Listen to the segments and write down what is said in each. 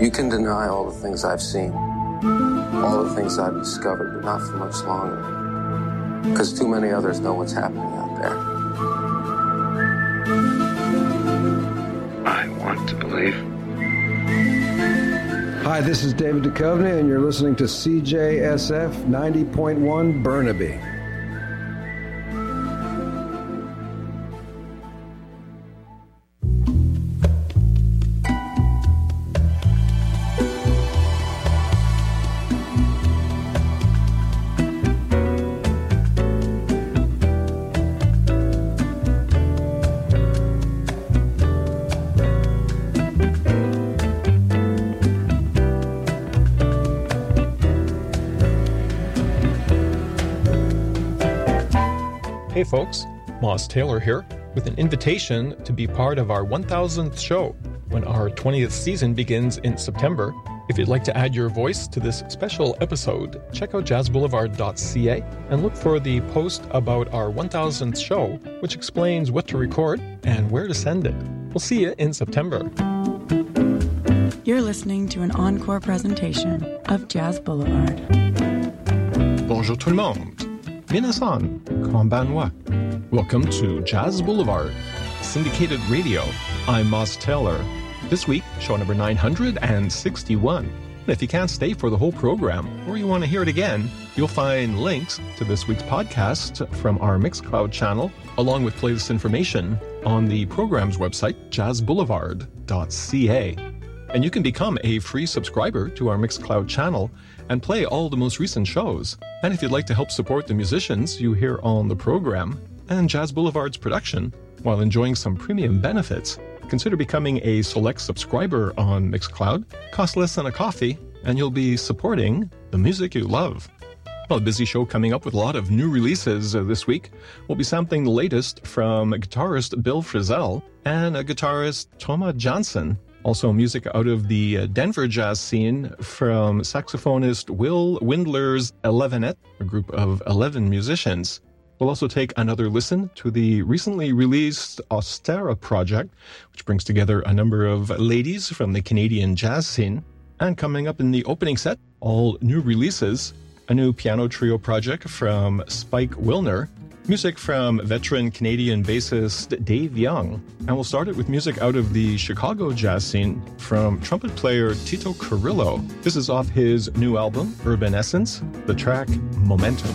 You can deny all the things I've seen, all the things I've discovered, but not for much longer. Because too many others know what's happening out there. I want to believe. Hi, this is David Duchovny, and you're listening to CJSF 90.1 Burnaby. Hey folks, Moss Taylor here with an invitation to be part of our 1000th show when our 20th season begins in September. If you'd like to add your voice to this special episode, check out jazzboulevard.ca and look for the post about our 1000th show, which explains what to record and where to send it. We'll see you in September. You're listening to an encore presentation of Jazz Boulevard. Bonjour tout le monde. Minasan, konbanwa. Welcome to Jazz Boulevard, syndicated radio. I'm Moss Taylor. This week, show number 961. And if you can't stay for the whole program, or you want to hear it again, you'll find links to this week's podcast from our Mixcloud channel, along with playlist information on the program's website, jazzboulevard.ca. And you can become a free subscriber to our Mixcloud channel and play all the most recent shows. And if you'd like to help support the musicians you hear on the program and Jazz Boulevard's production while enjoying some premium benefits, consider becoming a select subscriber on Mixcloud. Costs less than a coffee, and you'll be supporting the music you love. Well, a busy show coming up with a lot of new releases this week. We'll be sampling the latest from guitarist Bill Frisell and guitarist Toma Johnson. Also music out of the Denver jazz scene from saxophonist Will Windler's Elevenette, a group of 11 musicians. We'll also take another listen to the recently released Austera project, which brings together a number of ladies from the Canadian jazz scene. And coming up in the opening set, all new releases, a new piano trio project from Spike Wilner, music from veteran Canadian bassist Dave Young. And we'll start it with music out of the Chicago jazz scene from trumpet player Tito Carrillo. This is off his new album, Urban Essence, the track Momentum.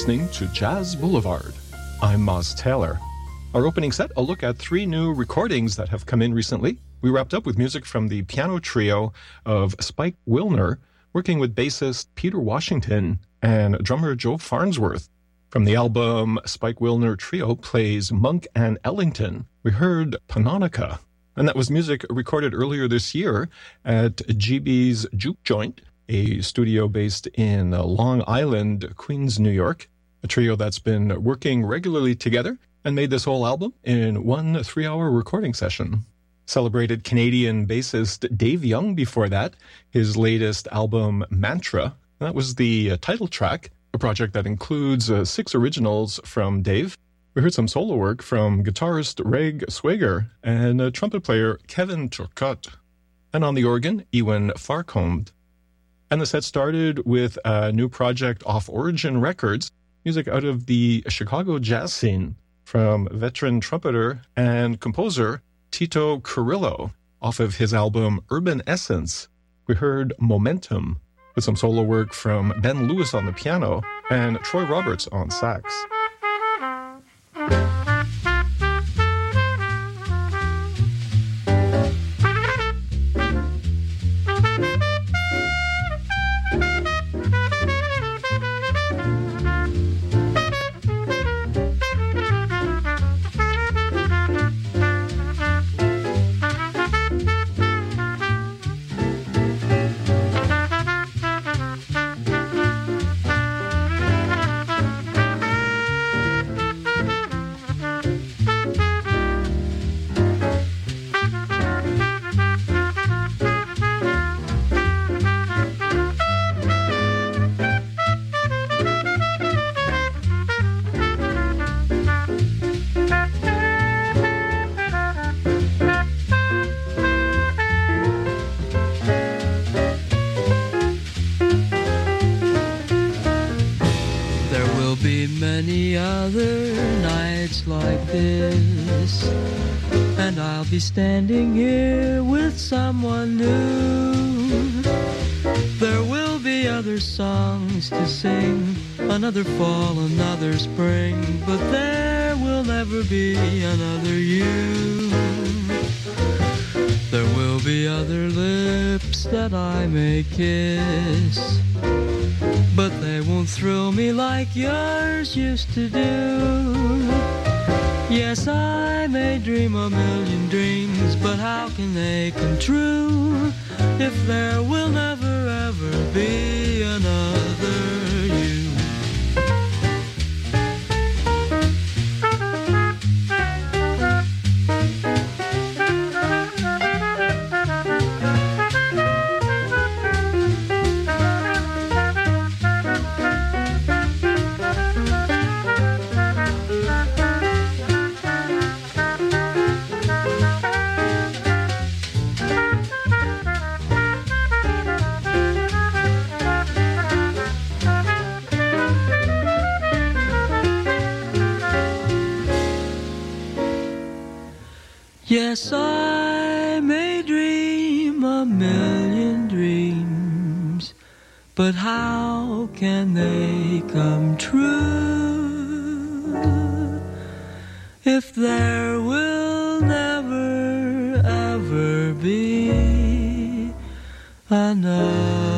listening to Jazz Boulevard. I'm Moz Taylor. Our opening set, a look at 3 new recordings that have come in recently. We wrapped up with music from the piano trio of Spike Wilner, working with bassist Peter Washington and drummer Joe Farnsworth. From the album Spike Wilner Trio Plays Monk and Ellington, we heard Panonica. And that was music recorded earlier this year at GB's Juke Joint, a studio based in Long Island, Queens, New York. A trio that's been working regularly together and made this whole album in one 3-hour recording session. Celebrated Canadian bassist Dave Young before that, his latest album Mantra. That was the title track, a project that includes 6 originals from Dave. We heard some solo work from guitarist Reg Swager and trumpet player Kevin Turcotte. And on the organ, Ewan Farcombe. And the set started with a new project off Origin Records, music out of the Chicago jazz scene from veteran trumpeter and composer Tito Carrillo off of his album Urban Essence. We heard Momentum with some solo work from Ben Lewis on the piano and Troy Roberts on sax. Standing here with someone new. There will be other songs to sing, another fall, another spring, but there will never be another you. There will be other lips that I may kiss, but they won't thrill me like yours used to do. Yes, I may dream a million dreams, but how can they come true if there will never ever be another you? Yes, I may dream a million dreams, but how can they come true if there will never ever be another?